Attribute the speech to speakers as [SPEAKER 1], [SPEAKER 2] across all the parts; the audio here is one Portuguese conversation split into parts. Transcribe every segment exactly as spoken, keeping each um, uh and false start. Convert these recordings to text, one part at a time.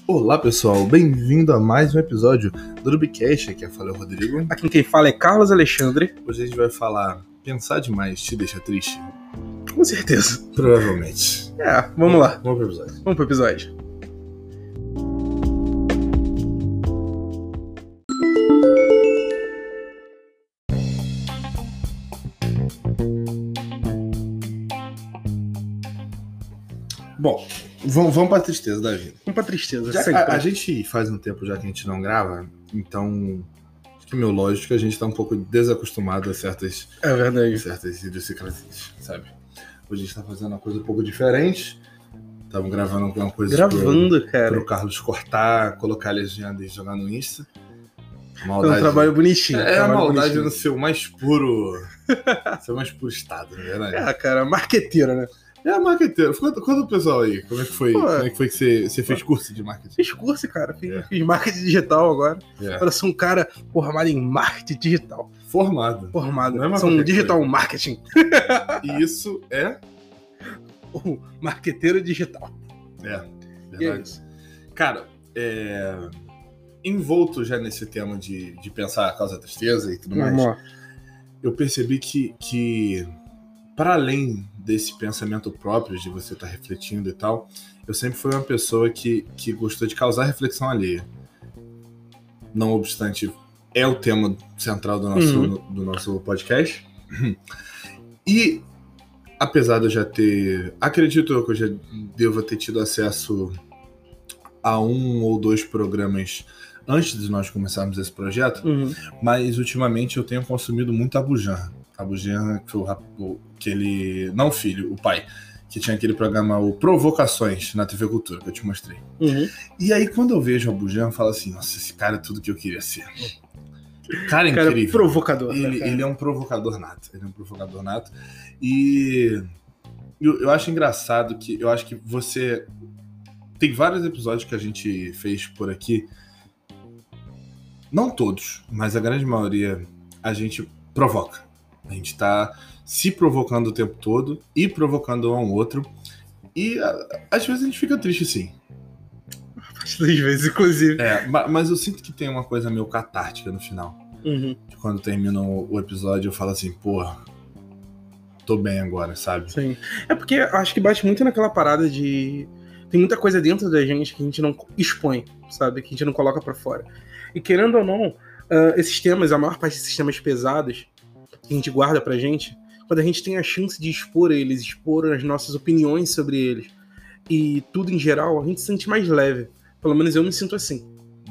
[SPEAKER 1] Olá pessoal, bem-vindo a mais um episódio do Rubicast, aqui é o Rodrigo.
[SPEAKER 2] Aqui quem fala é Carlos Alexandre.
[SPEAKER 1] Hoje a gente vai falar, pensar demais te deixa triste?
[SPEAKER 2] Com certeza.
[SPEAKER 1] Provavelmente.
[SPEAKER 2] É, vamos lá.
[SPEAKER 1] Vamos pro episódio.
[SPEAKER 2] Vamos pro episódio.
[SPEAKER 1] Bom, vamos, vamos pra tristeza da vida.
[SPEAKER 2] Vamos pra tristeza.
[SPEAKER 1] Já,
[SPEAKER 2] sempre.
[SPEAKER 1] a, a gente faz um tempo já que a gente não grava, então acho que é meio lógico que a gente tá um pouco desacostumado a certas,
[SPEAKER 2] É verdade.
[SPEAKER 1] certas idiosincrasias, sabe? Hoje a gente tá fazendo uma coisa um pouco diferente. Estamos gravando alguma coisa
[SPEAKER 2] Gravando,
[SPEAKER 1] pro,
[SPEAKER 2] cara.
[SPEAKER 1] pro Carlos cortar, colocar a legenda e jogar no Insta.
[SPEAKER 2] É um trabalho bonitinho.
[SPEAKER 1] É, é a
[SPEAKER 2] trabalho
[SPEAKER 1] maldade
[SPEAKER 2] bonitinho.
[SPEAKER 1] no seu mais puro. seu mais puro estado, na verdade.
[SPEAKER 2] É, cara, marqueteira, né?
[SPEAKER 1] É a marqueteira. Conta, conta o pessoal aí, como é que foi,
[SPEAKER 2] Pô,
[SPEAKER 1] como é que, foi que você, você fez curso de marketing?
[SPEAKER 2] Fiz curso, cara. Fiz,
[SPEAKER 1] É.
[SPEAKER 2] fiz marketing digital agora.
[SPEAKER 1] É.
[SPEAKER 2] Agora sou um cara formado em marketing digital.
[SPEAKER 1] Formado.
[SPEAKER 2] Formado.
[SPEAKER 1] Não é mais
[SPEAKER 2] sou um
[SPEAKER 1] qualquer
[SPEAKER 2] digital
[SPEAKER 1] coisa.
[SPEAKER 2] marketing.
[SPEAKER 1] E isso é.
[SPEAKER 2] O marqueteiro digital.
[SPEAKER 1] É,
[SPEAKER 2] E é
[SPEAKER 1] verdade.
[SPEAKER 2] isso.
[SPEAKER 1] Cara, é. Envolto já nesse tema de, de pensar a causa da tristeza e tudo mais.
[SPEAKER 2] Vamos lá.
[SPEAKER 1] Eu percebi que, que para além desse pensamento próprio, de você estar refletindo e tal, eu sempre fui uma pessoa que, que gostou de causar reflexão alheia. Não obstante, é o tema central do nosso,
[SPEAKER 2] Uhum.
[SPEAKER 1] do nosso podcast. E, apesar de eu já ter... Acredito eu que eu já devo ter tido acesso a um ou dois programas antes de nós começarmos esse projeto,
[SPEAKER 2] Uhum.
[SPEAKER 1] mas ultimamente eu tenho consumido muito Abu Janra. Abu Janra, que o, o, que ele... Não o filho, o pai. Que tinha aquele programa, o Provocações, na T V Cultura, que eu te mostrei.
[SPEAKER 2] Uhum.
[SPEAKER 1] E aí, quando eu vejo o Abu Janra, eu falo assim, nossa, esse cara é tudo que eu queria ser. Cara é
[SPEAKER 2] Cara,
[SPEAKER 1] incrível.
[SPEAKER 2] provocador. né,
[SPEAKER 1] Ele,
[SPEAKER 2] cara?
[SPEAKER 1] ele é um provocador nato. Ele é um provocador nato. E eu, eu acho engraçado que... Eu acho que você... Tem vários episódios que a gente fez por aqui. Não todos, mas a grande maioria a gente provoca. A gente tá se provocando o tempo todo e provocando um ao outro. E a, às vezes a gente fica triste, sim.
[SPEAKER 2] Duas vezes, inclusive.
[SPEAKER 1] É, ma- mas eu sinto que tem uma coisa meio catártica no final.
[SPEAKER 2] Uhum.
[SPEAKER 1] Que quando termina o o episódio eu falo assim, porra, tô bem agora, sabe?
[SPEAKER 2] Sim. É porque eu acho que bate muito naquela parada de... Tem muita coisa dentro da gente que a gente não expõe, sabe? Que a gente não coloca pra fora. E querendo ou não, uh, esses temas, a maior parte desses temas pesados, que a gente guarda pra gente, quando a gente tem a chance de expor eles, expor as nossas opiniões sobre eles, e tudo em geral, a gente se sente mais leve. Pelo menos eu me sinto assim.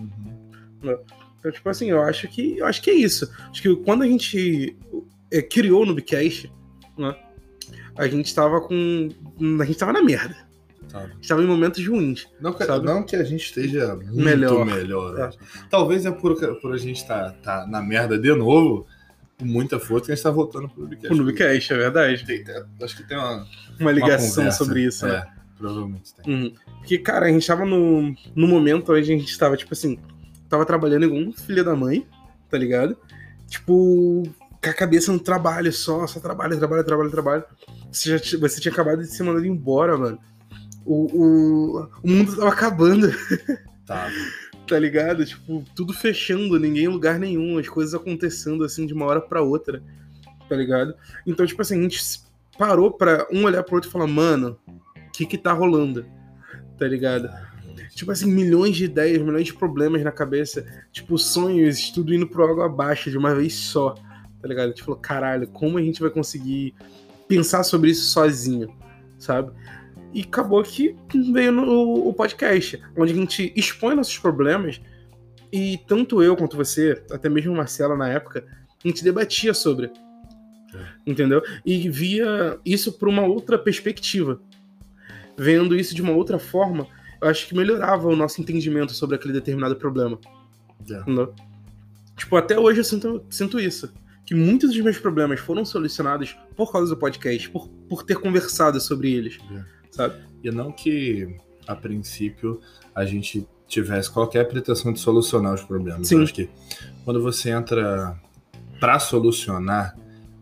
[SPEAKER 1] Uhum.
[SPEAKER 2] Então, tipo assim, eu acho que, eu acho que é isso. Acho que quando a gente é, criou o Nubcast, né, a gente tava com... A gente tava na merda.
[SPEAKER 1] Sabe?
[SPEAKER 2] A gente tava em momentos ruins.
[SPEAKER 1] Não, que,
[SPEAKER 2] Sabe?
[SPEAKER 1] não que a gente esteja muito
[SPEAKER 2] Melhor.
[SPEAKER 1] melhor.
[SPEAKER 2] É.
[SPEAKER 1] Talvez é por, por a gente estar tá, tá na merda de novo, com muita força, que a gente tá voltando pro Nubcast.
[SPEAKER 2] O Nubcast, é verdade.
[SPEAKER 1] Tem- tem- Acho que tem uma,
[SPEAKER 2] Uma ligação
[SPEAKER 1] uma conversa.
[SPEAKER 2] sobre isso,
[SPEAKER 1] É,
[SPEAKER 2] né?
[SPEAKER 1] provavelmente tem.
[SPEAKER 2] Uhum. Porque, cara, a gente tava no, no momento onde a gente tava, tipo assim, tava trabalhando igual um filho da mãe, tá ligado? Tipo, com a cabeça no trabalho só, só trabalho, trabalho, trabalho, trabalho. Você, já, t- você tinha acabado de ser mandado embora, mano. O, o, o mundo tava acabando,
[SPEAKER 1] Tá.
[SPEAKER 2] tá ligado? Tipo, tudo fechando, ninguém em lugar nenhum, as coisas acontecendo assim de uma hora pra outra, tá ligado? Então, tipo assim, a gente s- parou pra um olhar pro outro e falar, mano, o que que tá rolando? Tá ligado? Tipo assim, milhões de ideias, milhões de problemas na cabeça, tipo, sonhos, tudo indo pro água abaixo de uma vez só, tá ligado? A gente falou, caralho, como a gente vai conseguir pensar sobre isso sozinho, sabe? E acabou que veio no, o podcast, onde a gente expõe nossos problemas e tanto eu quanto você, até mesmo o Marcelo na época, a gente debatia sobre, entendeu? E via isso por uma outra perspectiva. Vendo isso de uma outra forma, eu acho que melhorava o nosso entendimento sobre aquele determinado problema.
[SPEAKER 1] É.
[SPEAKER 2] Entendeu? Tipo, até hoje eu sinto, sinto isso. Que muitos dos meus problemas foram solucionados por causa do podcast, por, por ter conversado sobre eles.
[SPEAKER 1] É.
[SPEAKER 2] Sabe?
[SPEAKER 1] E não que, a princípio, a gente tivesse qualquer pretensão de solucionar os problemas.
[SPEAKER 2] Sim.
[SPEAKER 1] Eu acho que quando você entra pra solucionar,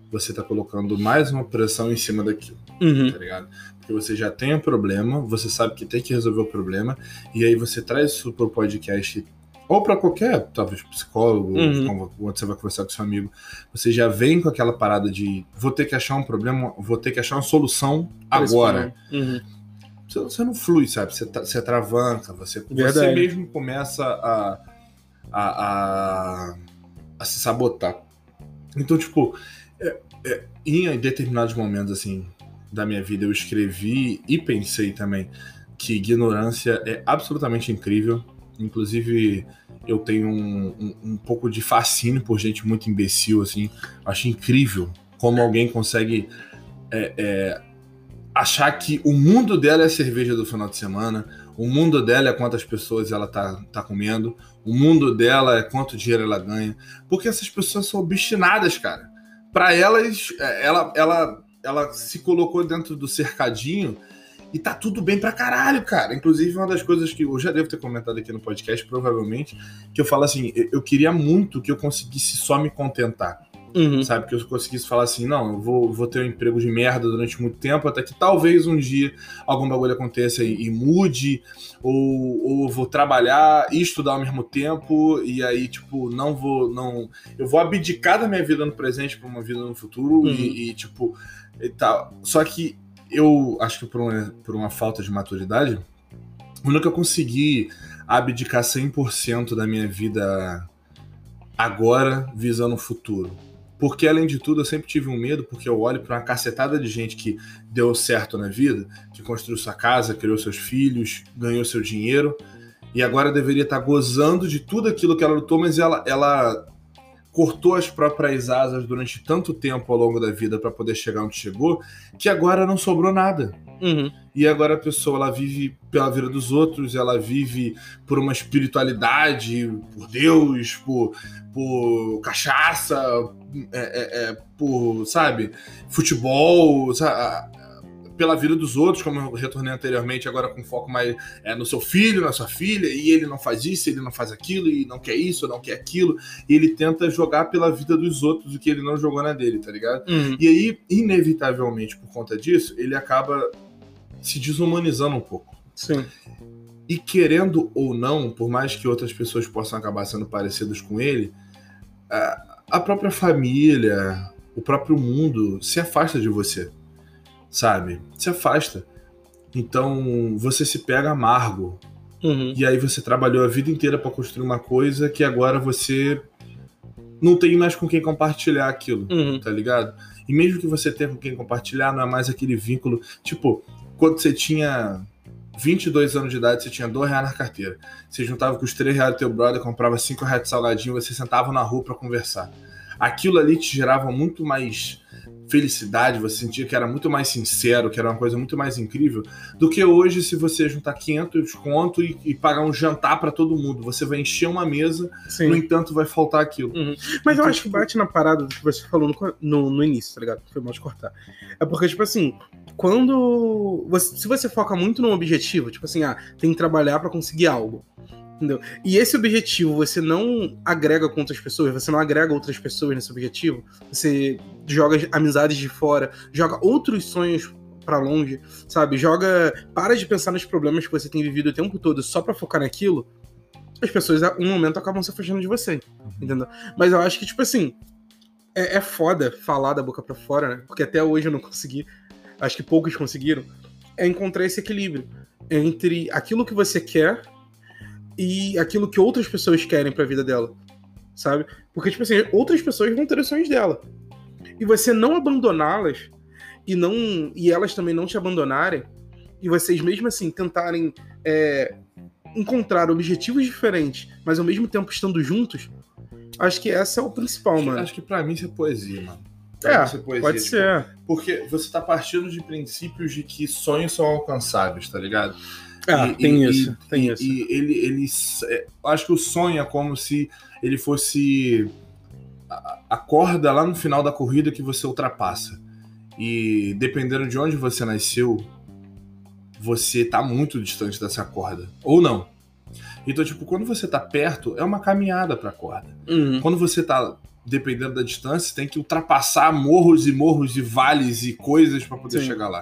[SPEAKER 1] você tá colocando mais uma pressão em cima daquilo,
[SPEAKER 2] Uhum.
[SPEAKER 1] tá ligado? Porque você já tem um problema, você sabe que tem que resolver o problema, e aí você traz isso pro podcast, ou pra qualquer, talvez, psicólogo,
[SPEAKER 2] Uhum.
[SPEAKER 1] quando você vai conversar com seu amigo, você já vem com aquela parada de vou ter que achar um problema, vou ter que achar uma solução agora.
[SPEAKER 2] Uhum.
[SPEAKER 1] Você, você não flui, sabe? Você, tá, você travanca, você, você
[SPEAKER 2] Verdade.
[SPEAKER 1] mesmo começa a, a, a, a se sabotar. Então, tipo, é, é, em determinados momentos, assim, da minha vida, eu escrevi e pensei também que ignorância é absolutamente incrível. Inclusive, eu tenho um, um, um pouco de fascínio por gente muito imbecil, assim. Acho incrível como alguém consegue é, é, achar que o mundo dela é a cerveja do final de semana, o mundo dela é quantas pessoas ela tá, tá comendo, o mundo dela é quanto dinheiro ela ganha. Porque essas pessoas são obstinadas, cara. Pra elas, ela, ela, ela se colocou dentro do cercadinho e tá tudo bem pra caralho, cara. Inclusive, uma das coisas que eu já devo ter comentado aqui no podcast, provavelmente, que eu falo assim, eu queria muito que eu conseguisse só me contentar.
[SPEAKER 2] Uhum.
[SPEAKER 1] Sabe, que eu conseguisse falar assim, não, eu vou, vou ter um emprego de merda durante muito tempo, até que talvez um dia algum bagulho aconteça e, e mude, ou, ou vou trabalhar e estudar ao mesmo tempo, e aí, tipo, não vou, não, eu vou abdicar da minha vida no presente pra uma vida no futuro, uhum. e, e, tipo, e tal. Só que eu acho que por uma, por uma falta de maturidade, eu nunca consegui abdicar cem por cento da minha vida agora, visando o futuro. Porque, além de tudo, eu sempre tive um medo, porque eu olho para uma cacetada de gente que deu certo na vida, que construiu sua casa, criou seus filhos, ganhou seu dinheiro, e agora deveria estar gozando de tudo aquilo que ela lutou, mas ela, ela cortou as próprias asas durante tanto tempo ao longo da vida para poder chegar onde chegou, que agora não sobrou nada.
[SPEAKER 2] Uhum.
[SPEAKER 1] E agora a pessoa, ela vive pela vida dos outros, ela vive por uma espiritualidade, por Deus, por, por cachaça, é, é, é, por, sabe, futebol, sabe, pela vida dos outros, como eu retornei anteriormente, agora com foco mais é, no seu filho, na sua filha, e ele não faz isso, ele não faz aquilo, e não quer isso, não quer aquilo, e ele tenta jogar pela vida dos outros o que ele não jogou na dele, tá ligado?
[SPEAKER 2] Uhum.
[SPEAKER 1] E aí, inevitavelmente, por conta disso, ele acaba se desumanizando um pouco.
[SPEAKER 2] Sim.
[SPEAKER 1] E querendo ou não, por mais que outras pessoas possam acabar sendo parecidas com ele, a própria família, o próprio mundo se afasta de você, sabe? Se afasta. Então você se pega amargo.
[SPEAKER 2] Uhum.
[SPEAKER 1] E aí você trabalhou a vida inteira para construir uma coisa que agora você não tem mais com quem compartilhar aquilo,
[SPEAKER 2] uhum.
[SPEAKER 1] tá ligado? E mesmo que você tenha com quem compartilhar, não é mais aquele vínculo, tipo, quando você tinha vinte e dois anos de idade, você tinha dois reais na carteira. Você juntava com os três reais do teu brother, comprava cinco reais de salgadinho, você sentava na rua pra conversar. Aquilo ali te gerava muito mais felicidade, você sentia que era muito mais sincero, que era uma coisa muito mais incrível, do que hoje se você juntar quinhentos conto e, e pagar um jantar pra todo mundo. Você vai encher uma mesa, Sim. no entanto vai faltar aquilo.
[SPEAKER 2] Uhum. Mas então, eu acho que bate na parada do que você falou no, no, no início, tá ligado? Foi mal de cortar. É porque, tipo assim, quando... Você, se você foca muito num objetivo, tipo assim, ah, tem que trabalhar pra conseguir algo, entendeu? E esse objetivo você não agrega com outras pessoas, você não agrega outras pessoas nesse objetivo, você joga amizades de fora, joga outros sonhos pra longe, sabe? Joga... Para de pensar nos problemas que você tem vivido o tempo todo só pra focar naquilo, as pessoas, em um momento, acabam se afastando de você, entendeu? Mas eu acho que, tipo assim, é, é foda falar da boca pra fora, né? Porque até hoje eu não consegui, acho que poucos conseguiram, é encontrar esse equilíbrio entre aquilo que você quer e aquilo que outras pessoas querem pra vida dela, sabe? Porque, tipo assim, outras pessoas vão ter os sonhos dela. E você não abandoná-las e, não, e elas também não te abandonarem, e vocês mesmo assim tentarem é, encontrar objetivos diferentes, mas ao mesmo tempo estando juntos, acho que essa é o principal, mano.
[SPEAKER 1] Acho que pra mim isso é poesia, mano.
[SPEAKER 2] Pra é, é poesia, pode tipo, ser.
[SPEAKER 1] Porque você tá partindo de princípios de que sonhos são alcançáveis, tá ligado?
[SPEAKER 2] Ah,
[SPEAKER 1] e,
[SPEAKER 2] tem
[SPEAKER 1] e,
[SPEAKER 2] isso,
[SPEAKER 1] e,
[SPEAKER 2] tem
[SPEAKER 1] e,
[SPEAKER 2] isso.
[SPEAKER 1] E ele, ele, eu acho que o sonho é como se ele fosse a, a corda lá no final da corrida que você ultrapassa. E dependendo de onde você nasceu, você tá muito distante dessa corda. Ou não. Então, tipo, quando você tá perto, é uma caminhada pra corda.
[SPEAKER 2] Uhum.
[SPEAKER 1] Quando você tá dependendo da distância, tem que ultrapassar morros e morros e vales e coisas para poder Sim. chegar lá.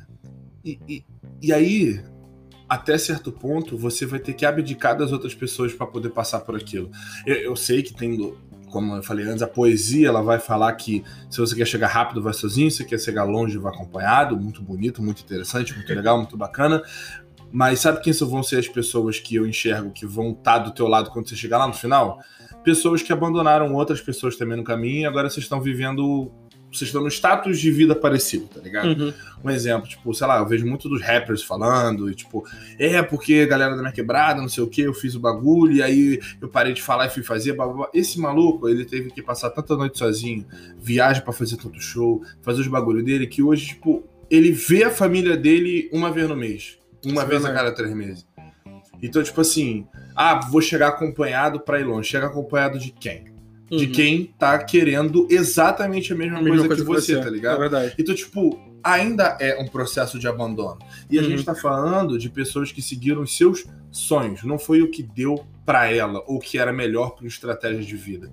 [SPEAKER 1] E, e, e aí, até certo ponto, você vai ter que abdicar das outras pessoas para poder passar por aquilo. Eu, eu sei que tem, como eu falei antes, a poesia, ela vai falar que se você quer chegar rápido, vai sozinho, se você quer chegar longe, vai acompanhado, muito bonito, muito interessante, muito legal, muito bacana. Mas sabe quem vão ser as pessoas que eu enxergo que vão estar do teu lado quando você chegar lá no final? Pessoas que abandonaram outras pessoas também no caminho e agora vocês estão vivendo... Vocês estão no status de vida parecido, tá ligado? Uhum. Um exemplo, tipo, sei lá, eu vejo muito dos rappers falando, e tipo, é porque a galera da minha quebrada, não sei o que, eu fiz o bagulho, e aí eu parei de falar e fui fazer, blá, blá, blá. Esse maluco, ele teve que passar tanta noite sozinho, viagem pra fazer tanto show, fazer os bagulhos dele, que hoje, tipo, ele vê a família dele uma vez no mês. Uma Sim, vez a cada três meses. Então, tipo assim, ah, vou chegar acompanhado pra ir longe. Chega acompanhado de quem? Uhum. De quem tá querendo exatamente a mesma, a mesma coisa, coisa que você, você, tá ligado? É verdade. Então, tipo, ainda é um processo de abandono. E uhum. a gente tá falando de pessoas que seguiram os seus sonhos. Não foi o que deu pra ela, ou que era melhor para uma estratégia de vida.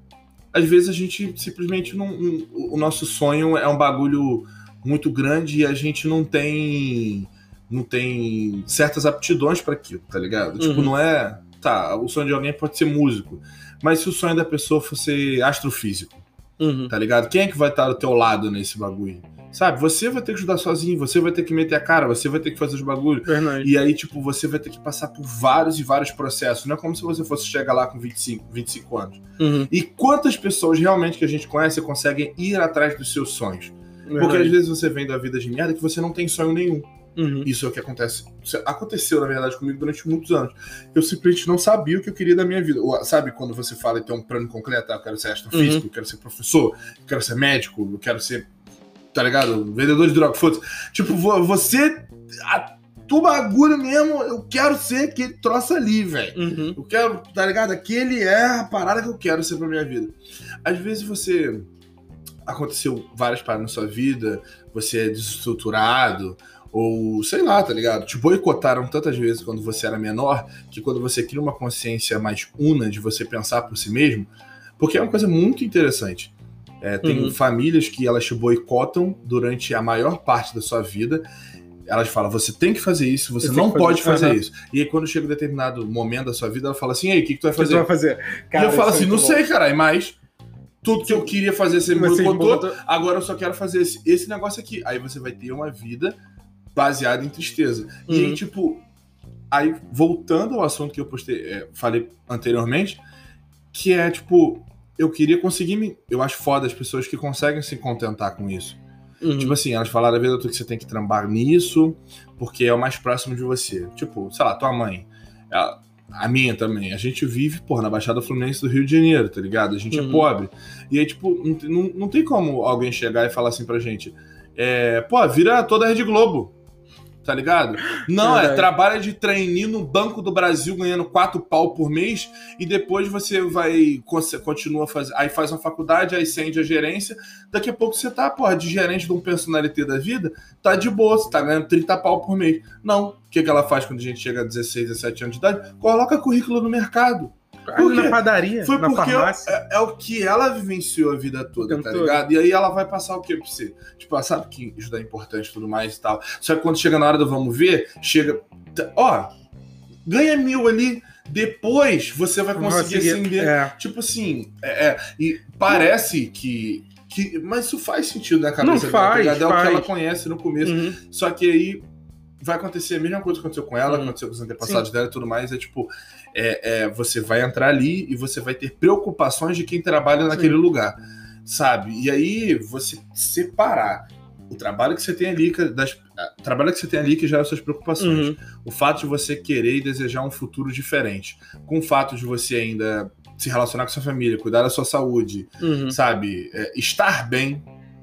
[SPEAKER 1] Às vezes a gente simplesmente não... não o nosso sonho é um bagulho muito grande e a gente não tem... não tem certas aptidões para aquilo, tá ligado? Uhum. Tipo, não é... Tá, o sonho de alguém pode ser músico, mas se o sonho da pessoa fosse astrofísico, uhum. tá ligado? Quem é que vai estar do teu lado nesse bagulho? Sabe? Você vai ter que ajudar sozinho, você vai ter que meter a cara, você vai ter que fazer os bagulhos. E aí, tipo, você vai ter que passar por vários e vários processos. Não é como se você fosse chegar lá com vinte e cinco, vinte e cinco anos. Uhum. E quantas pessoas realmente que a gente conhece conseguem ir atrás dos seus sonhos? Verdade. Porque às vezes você vem da vida de merda que você não tem sonho nenhum. Uhum. Isso é o que acontece. Isso aconteceu, na verdade, comigo durante muitos anos. Eu simplesmente não sabia o que eu queria da minha vida. Sabe quando você fala e tem um plano concreto? Ah, eu quero ser astrofísico, uhum. eu quero ser professor, eu quero ser médico, eu quero ser, tá ligado? Vendedor de droga, foda-se. Tipo, você... A, tu bagulho mesmo, eu quero ser aquele troço ali, velho. Uhum. Eu quero, tá ligado? Aquele é a parada que eu quero ser pra minha vida. Às vezes você... Aconteceu várias paradas na sua vida, você é desestruturado... Ou, sei lá, tá ligado? Te boicotaram tantas vezes quando você era menor, que quando você cria uma consciência mais una de você pensar por si mesmo, porque é uma coisa muito interessante. É, tem uhum. famílias que elas te boicotam durante a maior parte da sua vida. Elas falam, você tem que fazer isso, você não pode fazer, fazer uhum. isso. E aí quando chega um determinado momento da sua vida, ela fala assim, ei, o que, que tu vai fazer? O que tu vai fazer? Cara, e eu falo assim, não bom. sei, caralho, mas... Tudo que eu queria fazer, você me boicotou, agora eu só quero fazer esse, esse negócio aqui. Aí você vai ter uma vida... baseado em tristeza. Uhum. E aí, tipo, aí voltando ao assunto que eu postei, é, falei anteriormente, que é, tipo, eu queria conseguir me... Eu acho foda as pessoas que conseguem se contentar com isso. Uhum. Tipo assim, elas falaram a vida toda que você tem que trambar nisso, porque é o mais próximo de você. Tipo, sei lá, tua mãe, ela, a minha também, a gente vive, porra, na Baixada Fluminense do Rio de Janeiro, tá ligado? A gente uhum. é pobre. E aí, tipo, não, não, não tem como alguém chegar e falar assim pra gente, é, pô, vira toda a Rede Globo. Tá ligado? Não, é, é trabalha de trainee no Banco do Brasil ganhando quatro pau por mês e depois você vai, continua fazendo, aí faz uma faculdade, aí acende a gerência, daqui a pouco você tá, porra, de gerente de um personalité da vida, tá de boa, você tá ganhando trinta pau por mês. Não, o que que ela faz quando a gente chega a dezesseis, dezessete anos de idade? Coloca currículo no mercado.
[SPEAKER 2] Na padaria,
[SPEAKER 1] Foi
[SPEAKER 2] na
[SPEAKER 1] porque
[SPEAKER 2] farmácia.
[SPEAKER 1] É, é o que ela vivenciou a vida toda, tá ligado? E aí ela vai passar o que pra você? Tipo, ela sabe que isso é importante e tudo mais e tal. Só que quando chega na hora do vamos ver, chega... Ó, ganha mil ali, depois você vai conseguir ascender. É. Tipo assim, é, é, e parece que, que... Mas isso faz sentido na cabeça
[SPEAKER 2] Não faz,
[SPEAKER 1] dela, tá ligado? É
[SPEAKER 2] faz.
[SPEAKER 1] o que ela conhece no começo. Uhum. Só que aí... vai acontecer a mesma coisa que aconteceu com ela, hum. aconteceu com os antepassados Sim. dela e tudo mais, é tipo, é, é, você vai entrar ali e você vai ter preocupações de quem trabalha naquele Sim. lugar, sabe? E aí você separar o trabalho que você tem ali, das, o trabalho que você tem ali que gera suas preocupações, uhum. o fato de você querer e desejar um futuro diferente, com o fato de você ainda se relacionar com sua família, cuidar da sua saúde, uhum. sabe? É, estar bem.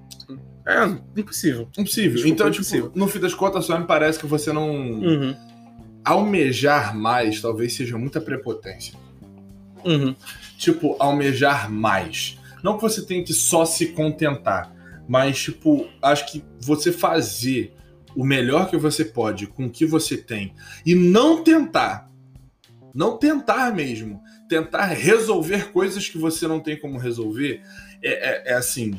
[SPEAKER 2] É, impossível.
[SPEAKER 1] Impossível. Desculpa, então, impossível. Tipo, no fim das contas, só me parece que você não... Uhum. Almejar mais talvez seja muita prepotência. Uhum. Tipo, almejar mais. Não que você tenha que só se contentar, mas, tipo, acho que você fazer o melhor que você pode com o que você tem e não tentar, não tentar mesmo tentar resolver coisas que você não tem como resolver, é, é, é assim,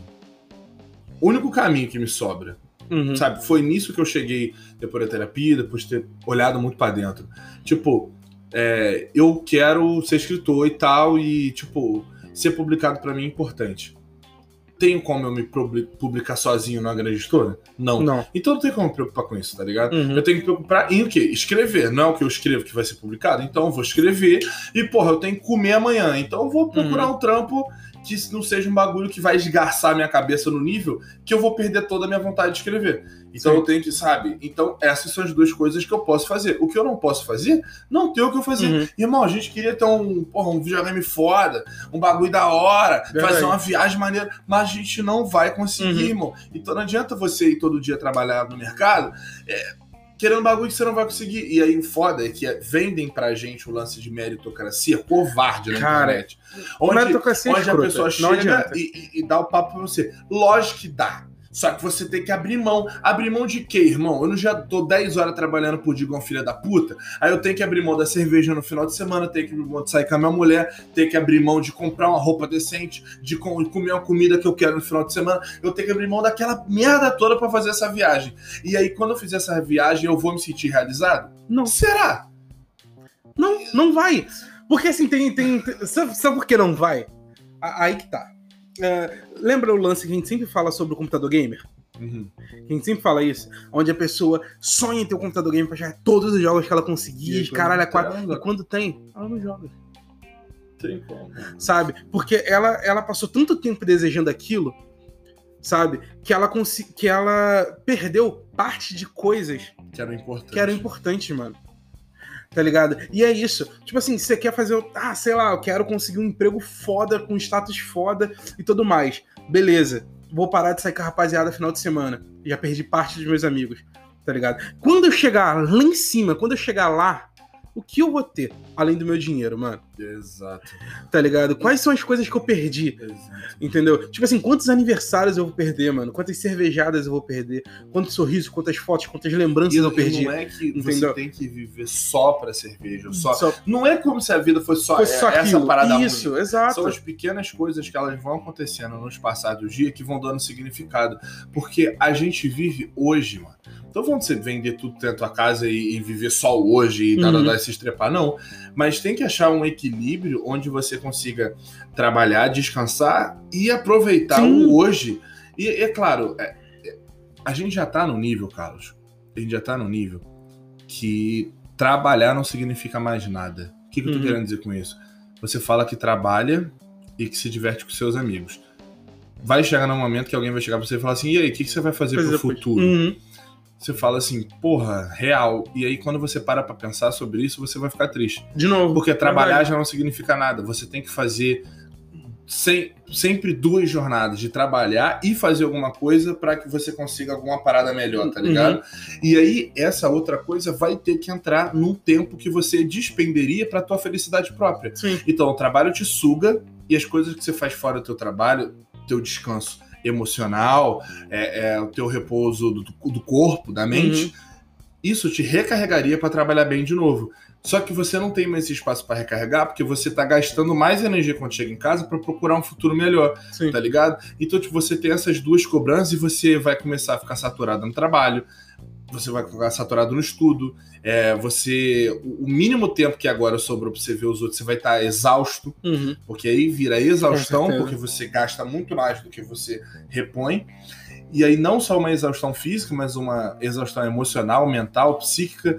[SPEAKER 1] o único caminho que me sobra, uhum. sabe? Foi nisso que eu cheguei depois da terapia, depois de ter olhado muito pra dentro. Tipo, é, eu quero ser escritor e tal, e, tipo, ser publicado pra mim é importante. Tenho como eu me publicar sozinho numa grande editora? Não.
[SPEAKER 2] não.
[SPEAKER 1] Então não tem como me preocupar com isso, tá ligado?
[SPEAKER 2] Uhum.
[SPEAKER 1] Eu tenho que me preocupar em o quê? Escrever. Não é o que eu escrevo que vai ser publicado? Então eu vou escrever e, porra, eu tenho que comer amanhã. Então eu vou procurar uhum. um trampo que não seja um bagulho que vai esgarçar minha cabeça no nível que eu vou perder toda a minha vontade de escrever. Então Sim. eu tenho que, sabe? Então essas são as duas coisas que eu posso fazer. O que eu não posso fazer, não tem o que eu fazer. Uhum. Irmão, a gente queria ter um, porra, um videogame foda, um bagulho da hora, Verdade. fazer uma viagem maneira, mas a gente não vai conseguir, uhum. irmão. Então não adianta você ir todo dia trabalhar no mercado é, querendo um bagulho que você não vai conseguir. E aí o foda é que é, vendem pra gente o lance de meritocracia covarde na Cara, internet. Onde,
[SPEAKER 2] meritocracia
[SPEAKER 1] onde
[SPEAKER 2] escrota.
[SPEAKER 1] a pessoa chega e, e, e dá o papo pra você. Lógico que dá. Só que você tem que abrir mão. Abrir mão de quê, irmão? Eu não já tô dez horas trabalhando por dia igual um filho da puta. Aí eu tenho que abrir mão da cerveja no final de semana, tenho que abrir mão de sair com a minha mulher, tenho que abrir mão de comprar uma roupa decente, de comer uma comida que eu quero no final de semana. Eu tenho que abrir mão daquela merda toda pra fazer essa viagem. E aí, quando eu fizer essa viagem, eu vou me sentir realizado?
[SPEAKER 2] Não.
[SPEAKER 1] Será?
[SPEAKER 2] Não, não vai. Porque assim, tem... tem, tem sabe, sabe por que não vai? Aí que tá. Uh, lembra o lance que a gente sempre fala sobre o computador gamer?
[SPEAKER 1] Uhum.
[SPEAKER 2] Que a gente sempre fala isso, onde a pessoa sonha em ter um computador gamer pra jogar todos os jogos que ela conseguir, caralho, é quatro. E quando tem, ela não joga.
[SPEAKER 1] Tem como.
[SPEAKER 2] Sabe? Porque ela, ela passou tanto tempo desejando aquilo, sabe? Que ela, cons- que ela perdeu parte de coisas
[SPEAKER 1] que eram importantes.
[SPEAKER 2] Que eram importantes, mano. Tá ligado? E é isso. Tipo assim, você quer fazer... Ah, sei lá, eu quero conseguir um emprego foda, com status foda e tudo mais. Beleza. Vou parar de sair com a rapaziada no final de semana. Já perdi parte dos meus amigos. Tá ligado? Quando eu chegar lá em cima, quando eu chegar lá, o que eu vou ter? Além do meu dinheiro, mano.
[SPEAKER 1] Exato.
[SPEAKER 2] Tá ligado? Quais são as coisas que eu perdi?
[SPEAKER 1] Exato.
[SPEAKER 2] Entendeu? Tipo assim, quantos aniversários eu vou perder, mano? Quantas cervejadas eu vou perder? Quantos sorrisos, quantas fotos, quantas lembranças
[SPEAKER 1] e,
[SPEAKER 2] eu perdi?
[SPEAKER 1] Não é que
[SPEAKER 2] entendeu?
[SPEAKER 1] Você tem que viver só pra cerveja. Só...
[SPEAKER 2] só...
[SPEAKER 1] Não é como se a vida fosse só,
[SPEAKER 2] fosse só
[SPEAKER 1] é, essa parada
[SPEAKER 2] Isso,
[SPEAKER 1] ruim.
[SPEAKER 2] exato.
[SPEAKER 1] São as pequenas coisas que elas vão acontecendo nos passados dias que vão dando significado. Porque a gente vive hoje, mano. Então vamos você vender tudo dentro da tua casa e, e viver só hoje e uhum. dar se estrepar, não. Mas tem que achar um equilíbrio onde você consiga trabalhar, descansar e aproveitar Sim. o hoje. E é claro, é, é, a gente já tá no nível, Carlos, a gente já tá no nível que trabalhar não significa mais nada. O que, que eu tô uhum. querendo dizer com isso? Você fala que trabalha e que se diverte com seus amigos. Vai chegar num momento que alguém vai chegar pra você e falar assim, e aí, o que, que você vai fazer pro futuro?
[SPEAKER 2] Uhum.
[SPEAKER 1] Você fala assim, porra, real. E aí, quando você para pra pensar sobre isso, você vai ficar triste.
[SPEAKER 2] De novo.
[SPEAKER 1] Porque trabalhar já não significa nada. Você tem que fazer sem, sempre duas jornadas de trabalhar e fazer alguma coisa para que você consiga alguma parada melhor, tá ligado? Uhum. E aí, essa outra coisa vai ter que entrar num tempo que você despenderia pra tua felicidade própria.
[SPEAKER 2] Sim.
[SPEAKER 1] Então, o trabalho te suga e as coisas que você faz fora do teu trabalho, teu descanso emocional, é, é, o teu repouso do, do corpo, da mente, uhum. isso te recarregaria para trabalhar bem de novo. Só que você não tem mais esse espaço para recarregar porque você tá gastando mais energia quando chega em casa para procurar um futuro melhor, Sim. tá ligado? Então, tipo, você tem essas duas cobranças e você vai começar a ficar saturado no trabalho, você vai ficar saturado no estudo, é, você, o mínimo tempo que agora sobrou pra você ver os outros, você vai estar exausto,
[SPEAKER 2] uhum.
[SPEAKER 1] porque aí vira exaustão, porque você gasta muito mais do que você repõe, e aí não só uma exaustão física, mas uma exaustão emocional, mental, psíquica,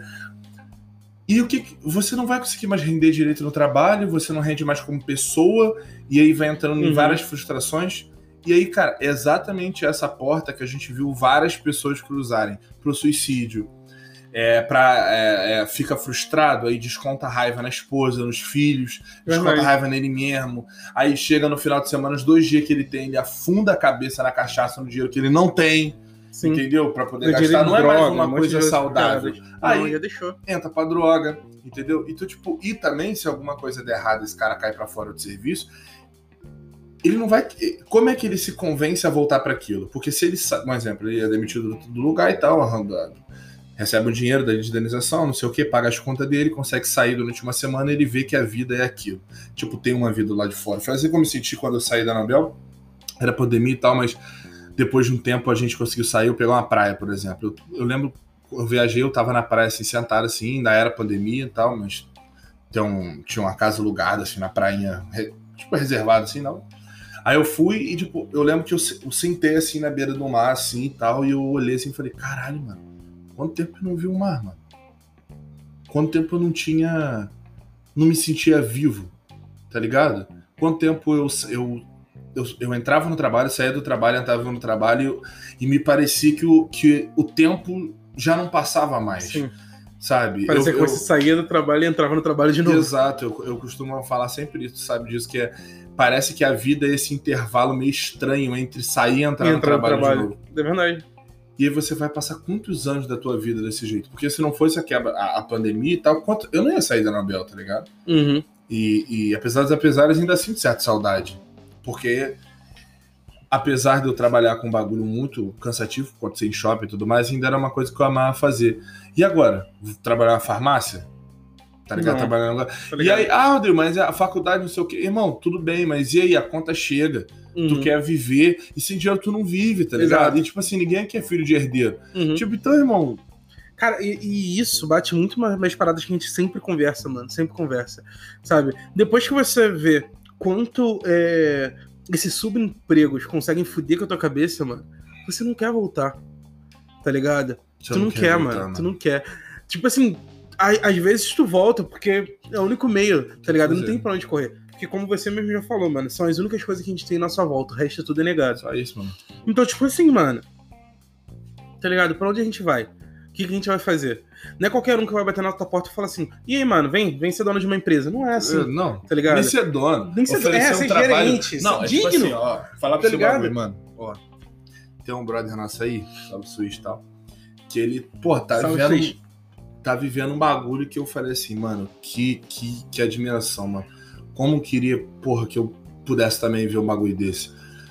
[SPEAKER 1] e o que você não vai conseguir mais render direito no trabalho, você não rende mais como pessoa, e aí vai entrando uhum. em várias frustrações. E aí, cara, é exatamente essa porta que a gente viu várias pessoas cruzarem pro suicídio. É, pra, é, é, fica frustrado, aí desconta a raiva na esposa, nos filhos, desconta a raiva nele mesmo. Aí chega no final de semana, os dois dias que ele tem, ele afunda a cabeça na cachaça, no dinheiro que ele não tem. Sim. Entendeu? Pra poder gastar. Não é droga, mais uma um coisa saudável. Aí não, já deixou. Entra pra droga, entendeu? E, tu, tipo, e também, se alguma coisa der errado, esse cara cai pra fora do serviço, ele não vai... Como é que ele se convence a voltar para aquilo? Porque se ele... Um exemplo, ele é demitido do lugar e tal, arrandado. recebe o dinheiro da indenização, não sei o que, paga as contas dele, consegue sair durante uma semana e ele vê que a vida é aquilo. Tipo, tem uma vida lá de fora. Foi assim como eu me senti quando eu saí da Anabel, era pandemia e tal, mas depois de um tempo a gente conseguiu sair, eu pegar uma praia, por exemplo. Eu, eu lembro, eu viajei, eu tava na praia assim, sentado assim, ainda era pandemia e tal, mas tem um, tinha uma casa alugada assim, na prainha, tipo, reservada assim, não. Aí eu fui e, tipo, eu lembro que eu, eu sentei assim na beira do mar, assim e tal, e eu olhei assim e falei, caralho, mano, quanto tempo eu não vi o mar, mano? Quanto tempo eu não tinha... não me sentia vivo, tá ligado? Quanto tempo eu, eu, eu, eu entrava no trabalho, saía do trabalho, entrava no trabalho e me parecia que o, que o tempo já não passava mais. Sim. Sabe?
[SPEAKER 2] Parecia
[SPEAKER 1] eu,
[SPEAKER 2] que você eu... saía do trabalho e entrava no trabalho de novo.
[SPEAKER 1] Exato, eu, eu costumo falar sempre isso, sabe disso, que é, parece que a vida é esse intervalo meio estranho entre sair e entrar, e entrar no, trabalho no trabalho de novo.
[SPEAKER 2] É verdade.
[SPEAKER 1] E aí você vai passar quantos anos da tua vida desse jeito? Porque se não fosse a, quebra, a, a pandemia e tal, quanto, eu não ia sair da Anabel, tá ligado?
[SPEAKER 2] Uhum.
[SPEAKER 1] E, e apesar dos apesares, ainda sinto certa saudade. Porque apesar de eu trabalhar com um bagulho muito cansativo, pode ser em shopping e tudo mais, ainda era uma coisa que eu amava fazer. E agora? Vou trabalhar na farmácia? Tá ligado? Trabalhando... Tá ligado. E aí, ah, Rodrigo, mas a faculdade não sei o quê. Irmão, tudo bem, mas e aí? A conta chega. Uhum. Tu quer viver, e sem dinheiro tu não vive, tá ligado? Exato. E tipo assim, ninguém aqui é filho de herdeiro. Uhum. Tipo, então, irmão...
[SPEAKER 2] Cara, e, e isso bate muito mais paradas que a gente sempre conversa, mano. Sempre conversa, sabe? Depois que você vê quanto é, esses subempregos conseguem foder com a tua cabeça, mano, você não quer voltar, tá ligado? Você tu não, não quer, quer voltar, mano. mano. Tu não quer. Tipo assim, a, às vezes tu volta porque é o único meio, tá ligado? Pois não é. Tem pra onde correr. Porque como você mesmo já falou, mano, são as únicas coisas que a gente tem na nossa volta. O resto é tudo é negado.
[SPEAKER 1] Só isso, mano.
[SPEAKER 2] Então, tipo assim, mano, tá ligado? Pra onde a gente vai? O que, que a gente vai fazer? Não é qualquer um que vai bater na tua porta e falar assim, e aí, mano, vem, vem ser dono de uma empresa. Não é assim,
[SPEAKER 1] não,
[SPEAKER 2] tá ligado?
[SPEAKER 1] Nem ser dono.
[SPEAKER 2] Nem ser dono. É,
[SPEAKER 1] um
[SPEAKER 2] ser
[SPEAKER 1] trabalho...
[SPEAKER 2] gerente,
[SPEAKER 1] não,
[SPEAKER 2] ser
[SPEAKER 1] é
[SPEAKER 2] digno.
[SPEAKER 1] Tipo assim, ó, falar pra
[SPEAKER 2] tá
[SPEAKER 1] você
[SPEAKER 2] ligado?
[SPEAKER 1] bagulho, mano. Ó, tem um brother nosso aí, salve Suíço e tal, que ele, pô, tá salve vivendo... Suíço. Tá vivendo um bagulho que eu falei assim, mano, que, que, que admiração, mano. Como eu queria, porra, que eu pudesse também ver um bagulho desse.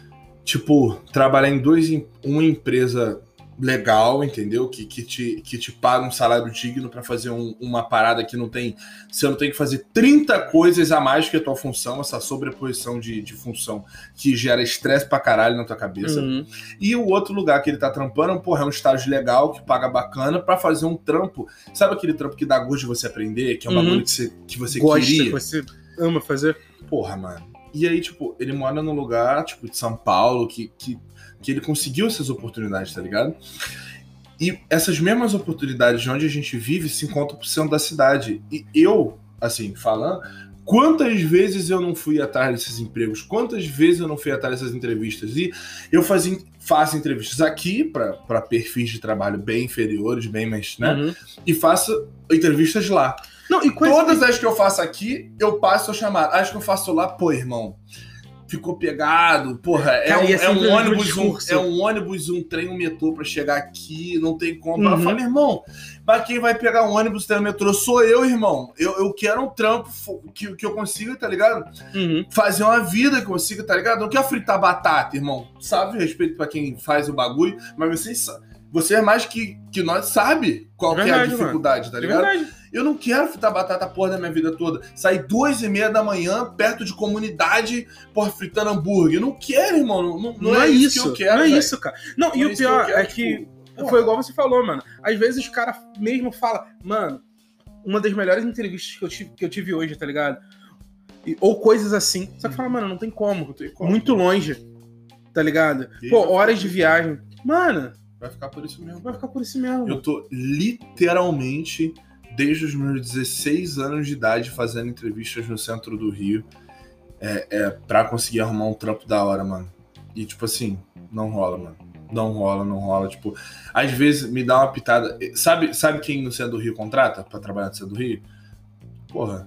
[SPEAKER 1] Tipo, trabalhar em dois, uma empresa legal, entendeu? Que, que, te, que te paga um salário digno pra fazer um, uma parada que não tem... Você não tem que fazer trinta coisas a mais que a tua função, essa sobreposição de, de função que gera estresse pra caralho na tua cabeça. Uhum. E o outro lugar que ele tá trampando, porra, é um estágio legal, que paga bacana, pra fazer um trampo. Sabe aquele trampo que dá gosto de você aprender? Que é um uhum. bagulho que você, que você
[SPEAKER 2] Gosta,
[SPEAKER 1] queria?
[SPEAKER 2] Que você ama fazer?
[SPEAKER 1] Porra, mano. E aí, tipo, ele mora num lugar, tipo, de São Paulo, que, que, que ele conseguiu essas oportunidades, tá ligado? E essas mesmas oportunidades de onde a gente vive se encontram pro centro da cidade. E eu, assim, falando, quantas vezes eu não fui atrás desses empregos? Quantas vezes eu não fui atrás dessas entrevistas? E eu fazia, faço entrevistas aqui para perfis de trabalho bem inferiores, bem mais, né? Uhum. E faço entrevistas lá. Não, e todas que... as que eu faço aqui, eu passo a chamar. As que eu faço lá, pô, irmão, ficou pegado, porra, é, Cara, um, é, um ônibus, um, é um ônibus, um trem, um metrô pra chegar aqui, não tem como. Uhum. Eu falo, irmão, mas quem vai pegar um ônibus, tem um metrô, sou eu, irmão. Eu, eu quero um trampo que, que eu consiga, tá ligado?
[SPEAKER 2] Uhum.
[SPEAKER 1] Fazer uma vida que eu consiga, tá ligado? Não quero fritar batata, irmão. Sabe, respeito pra quem faz o bagulho, mas vocês sabem. Você é mais que, que nós sabe qual é verdade, que é a dificuldade, mano. Tá ligado? É verdade. Eu não quero fritar batata porra da minha vida toda. Sair duas e meia da manhã, perto de comunidade, porra, fritando hambúrguer. Eu não quero, irmão. Não, não, não, não é, é isso que eu quero,
[SPEAKER 2] Não é
[SPEAKER 1] véio.
[SPEAKER 2] isso, cara. Não, não e é o pior que quero, é que... Tipo, foi igual você falou, mano. Às vezes o cara mesmo fala, mano, uma das melhores entrevistas que eu tive, que eu tive hoje, tá ligado? E, ou coisas assim. Só que fala, mano, não tem como. Não tem como. Muito longe, tá ligado? E Pô, horas de viagem. Mano...
[SPEAKER 1] Vai ficar por isso mesmo.
[SPEAKER 2] Vai ficar por isso mesmo.
[SPEAKER 1] Eu tô literalmente, desde os meus dezesseis anos de idade, fazendo entrevistas no centro do Rio é, é, pra conseguir arrumar um trampo da hora, mano. E, tipo assim, não rola, mano. Não rola, não rola. Tipo, às vezes me dá uma pitada. Sabe, sabe quem no centro do Rio contrata pra trabalhar no centro do Rio? Porra.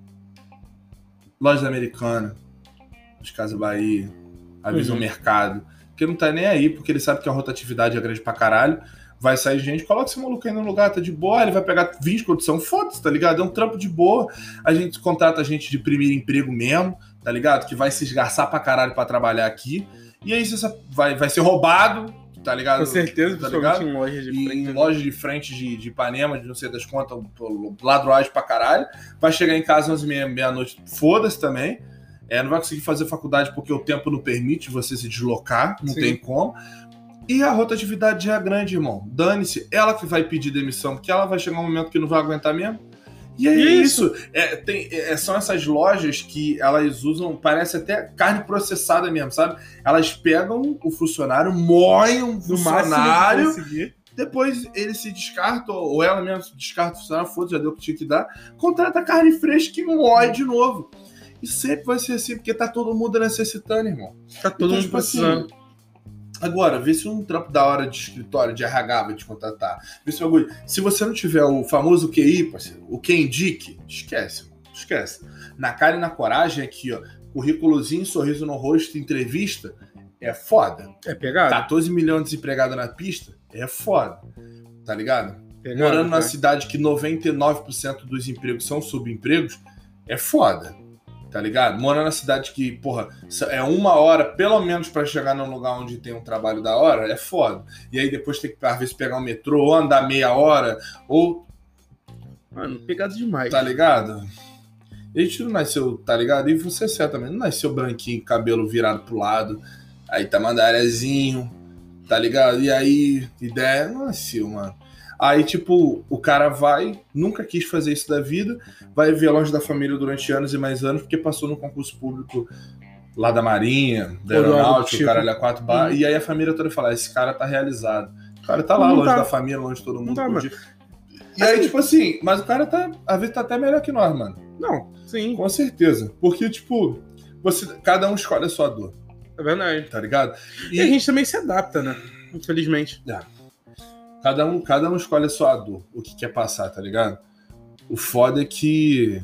[SPEAKER 1] Lojas Americanas, as Casas Bahia, a Visão uhum. Mercado. Porque não tá nem aí, porque ele sabe que a rotatividade é grande pra caralho. Vai sair gente, coloca esse maluco aí no lugar, tá de boa, ele vai pegar vinte de produção, foda-se, tá ligado? É um trampo de boa. A gente contrata gente de primeiro emprego mesmo, tá ligado? Que vai se esgarçar pra caralho pra trabalhar aqui. E aí você vai, vai ser roubado, tá ligado?
[SPEAKER 2] Com certeza,
[SPEAKER 1] tá
[SPEAKER 2] principalmente
[SPEAKER 1] ligado?
[SPEAKER 2] em lojas de
[SPEAKER 1] E
[SPEAKER 2] frente.
[SPEAKER 1] em
[SPEAKER 2] né?
[SPEAKER 1] lojas de frente de, de Ipanema, de não sei das contas, ladroagem pra caralho. Vai chegar em casa às meia, meia-noite, foda-se também. É, não vai conseguir fazer faculdade porque o tempo não permite você se deslocar, não
[SPEAKER 2] Sim.
[SPEAKER 1] tem como. E a rotatividade já é grande, irmão. Dane-se, ela que vai pedir demissão, porque ela vai chegar um momento que não vai aguentar mesmo. E é
[SPEAKER 2] E
[SPEAKER 1] isso. É, tem, é, são essas lojas que elas usam, parece até carne processada mesmo, sabe? Elas pegam o funcionário, moem um
[SPEAKER 2] No
[SPEAKER 1] funcionário,
[SPEAKER 2] máximo que conseguir.
[SPEAKER 1] depois ele se descarta, ou ela mesmo se descarta o funcionário, foda-se, já deu o que tinha que dar, contrata carne fresca e moe de novo. E sempre vai ser assim, porque tá todo mundo necessitando, irmão.
[SPEAKER 2] Tá todo
[SPEAKER 1] Então,
[SPEAKER 2] mundo
[SPEAKER 1] tipo assim,
[SPEAKER 2] precisando.
[SPEAKER 1] agora, vê se um trampo da hora de escritório, de R H vai te contratar. Vê se, bagulho. Se você não tiver o famoso Q I, parceiro, o quem indique, esquece, mano. Esquece. Na cara e na coragem aqui, ó. Currículozinho, sorriso no rosto, entrevista, é foda.
[SPEAKER 2] É pegado?
[SPEAKER 1] quatorze milhões de desempregados na pista, é foda. Tá ligado?
[SPEAKER 2] Pegado,
[SPEAKER 1] Morando na
[SPEAKER 2] cara.
[SPEAKER 1] cidade que noventa e nove por cento dos empregos são subempregos, é foda. Tá ligado? Morando na cidade que, porra, é uma hora, pelo menos, pra chegar num lugar onde tem um trabalho da hora, é foda. E aí depois tem que, às vezes, pegar um metrô, ou andar meia hora, ou...
[SPEAKER 2] Mano, pegado demais.
[SPEAKER 1] Tá ligado? A gente não nasceu, tá ligado? E você certamente não nasceu branquinho, cabelo virado pro lado, aí tá mandarezinho, tá ligado? E aí, ideia, não nasceu, mano. Aí, tipo, o cara vai, nunca quis fazer isso da vida, vai viver longe da família durante anos e mais anos, porque passou no concurso público lá da Marinha, da
[SPEAKER 2] Ou do
[SPEAKER 1] Aeronáutica,
[SPEAKER 2] tipo.
[SPEAKER 1] o caralho a quatro bar,
[SPEAKER 2] Uhum.
[SPEAKER 1] e aí a família toda fala, esse cara tá realizado. O cara tá lá,
[SPEAKER 2] Não
[SPEAKER 1] longe
[SPEAKER 2] tá.
[SPEAKER 1] da família, longe de todo mundo.
[SPEAKER 2] tá,
[SPEAKER 1] podia... E aí, tipo assim, mas o cara tá, às vezes tá até melhor que nós, mano.
[SPEAKER 2] Não, sim,
[SPEAKER 1] Com certeza. Porque, tipo, você, cada um escolhe a sua dor,
[SPEAKER 2] é verdade.
[SPEAKER 1] tá ligado?
[SPEAKER 2] E a gente também se adapta, né? Infelizmente.
[SPEAKER 1] Cada um, cada um escolhe a sua dor, o que quer passar, tá ligado? O foda é que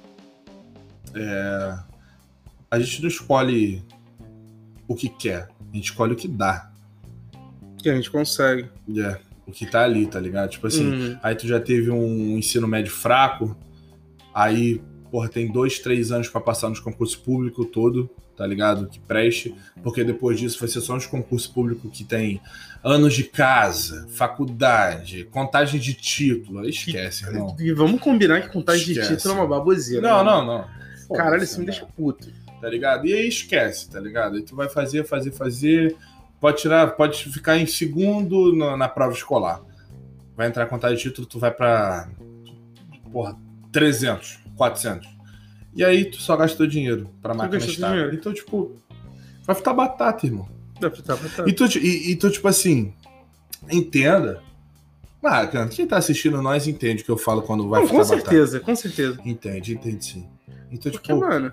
[SPEAKER 1] é, a gente não escolhe o que quer, a gente escolhe o que dá.
[SPEAKER 2] Que a gente consegue.
[SPEAKER 1] É, o que tá ali, tá ligado? Tipo assim,
[SPEAKER 2] Uhum.
[SPEAKER 1] aí tu já teve um ensino médio fraco, aí, porra, tem dois, três anos pra passar nos concursos públicos todo, tá ligado? Que preste, porque depois disso vai ser só uns concursos públicos que tem anos de casa, faculdade, contagem de título. Aí esquece, irmão.
[SPEAKER 2] E vamos combinar que contagem de
[SPEAKER 1] Esquece.
[SPEAKER 2] título é uma baboseira.
[SPEAKER 1] Não,
[SPEAKER 2] né?
[SPEAKER 1] não, não.
[SPEAKER 2] Caralho,
[SPEAKER 1] Foda-se,
[SPEAKER 2] isso me
[SPEAKER 1] né?
[SPEAKER 2] deixa puto.
[SPEAKER 1] Tá ligado? E aí esquece, tá ligado? Aí tu vai fazer, fazer, fazer. Pode tirar, pode ficar em segundo na, na prova escolar. Vai entrar contagem de título, tu vai pra, porra, trezentos, quatrocentos. E aí tu só gastou dinheiro pra máquina
[SPEAKER 2] gastou
[SPEAKER 1] estável.
[SPEAKER 2] dinheiro.
[SPEAKER 1] Então, tipo, vai ficar batata, irmão.
[SPEAKER 2] Dá pra tá, tá.
[SPEAKER 1] E tu, e, e tu, tipo assim, entenda. Ah, cara, quem tá assistindo nós entende o que eu falo quando vai
[SPEAKER 2] Não,
[SPEAKER 1] ficar
[SPEAKER 2] com
[SPEAKER 1] batata.
[SPEAKER 2] certeza, com certeza.
[SPEAKER 1] Entende, entende sim. Então,
[SPEAKER 2] Porque,
[SPEAKER 1] tipo,
[SPEAKER 2] mano,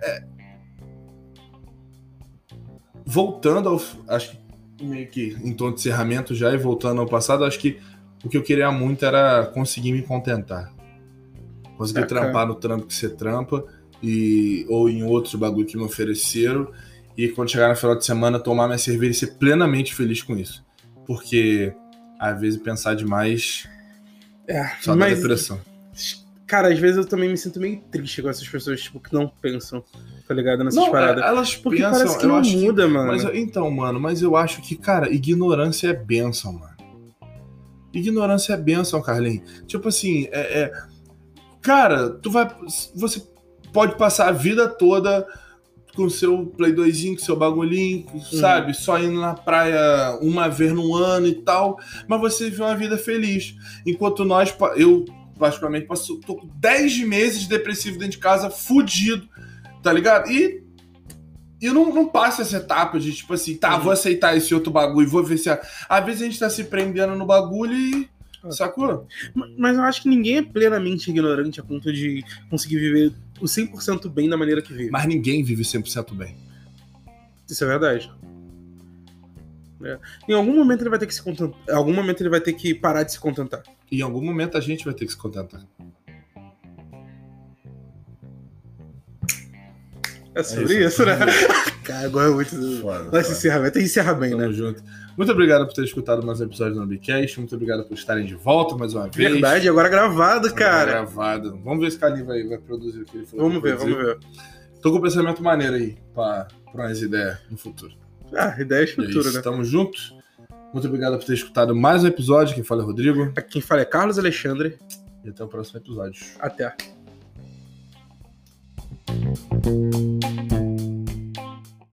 [SPEAKER 1] voltando ao. Acho que meio que em tom de encerramento já e voltando ao passado, acho que o que eu queria muito era conseguir me contentar. Conseguir
[SPEAKER 2] Saca.
[SPEAKER 1] trampar no trampo que você trampa, e, ou em outros bagulho que me ofereceram, e quando chegar no final de semana tomar minha cerveja e ser plenamente feliz com isso. Porque às vezes pensar demais
[SPEAKER 2] é,
[SPEAKER 1] só dá
[SPEAKER 2] mas,
[SPEAKER 1] depressão.
[SPEAKER 2] cara, às vezes eu também me sinto meio triste com essas pessoas, tipo, que não pensam, tá ligado? Nessas
[SPEAKER 1] Não,
[SPEAKER 2] paradas.
[SPEAKER 1] elas
[SPEAKER 2] Porque
[SPEAKER 1] pensam,
[SPEAKER 2] parece que
[SPEAKER 1] eu
[SPEAKER 2] não
[SPEAKER 1] acho
[SPEAKER 2] muda,
[SPEAKER 1] que,
[SPEAKER 2] mano.
[SPEAKER 1] Mas, eu- então, mano, mas eu acho que, cara, ignorância é bênção, mano. Ignorância é bênção, Carlinhos. Tipo assim, é, é- cara, tu vai. Você pode passar a vida toda com seu Play doisinho, com seu bagulhinho, sabe? Só indo na praia uma vez no ano e tal, mas você vive uma vida feliz. Enquanto nós, pa- eu particularmente, passo, tô com dez meses depressivo dentro de casa, fudido, tá ligado? E E eu não, não passo essa etapa de, tipo assim, tá, vou aceitar esse outro bagulho, vou ver se... A... Às vezes a gente tá se prendendo no bagulho e... Sacou?
[SPEAKER 2] Mas eu acho que ninguém é plenamente ignorante a ponto de conseguir viver o cem por cento bem da maneira que vive.
[SPEAKER 1] Mas ninguém vive cem por cento bem.
[SPEAKER 2] Isso é verdade. É. Em algum momento ele vai ter que se contentar. Em algum momento ele vai ter que parar de se contentar.
[SPEAKER 1] E em algum momento a gente vai ter que se contentar.
[SPEAKER 2] É sobre
[SPEAKER 1] É
[SPEAKER 2] isso,
[SPEAKER 1] isso,
[SPEAKER 2] né?
[SPEAKER 1] é
[SPEAKER 2] Cara, agora é muito.
[SPEAKER 1] Foda,
[SPEAKER 2] Nossa,
[SPEAKER 1] foda.
[SPEAKER 2] encerramento. Encerra bem,
[SPEAKER 1] Tamo
[SPEAKER 2] né?
[SPEAKER 1] junto. Muito obrigado por ter escutado mais episódios do Nobcast. Muito obrigado por estarem de volta mais uma vez.
[SPEAKER 2] Verdade, agora gravado,
[SPEAKER 1] Agora
[SPEAKER 2] cara.
[SPEAKER 1] gravado. Vamos ver se o Carlinhos vai, vai produzir o que ele falou.
[SPEAKER 2] Vamos
[SPEAKER 1] que
[SPEAKER 2] ver,
[SPEAKER 1] vai produzir.
[SPEAKER 2] vamos ver.
[SPEAKER 1] Tô com um pensamento maneiro aí pra, pra umas ideias no futuro.
[SPEAKER 2] Ah, ideias
[SPEAKER 1] E é
[SPEAKER 2] futuras,
[SPEAKER 1] isso,
[SPEAKER 2] né?
[SPEAKER 1] tamo juntos. Muito obrigado por ter escutado mais um episódio. Quem fala é Rodrigo.
[SPEAKER 2] Aqui quem fala é Carlos Alexandre.
[SPEAKER 1] E até o próximo episódio.
[SPEAKER 2] Até.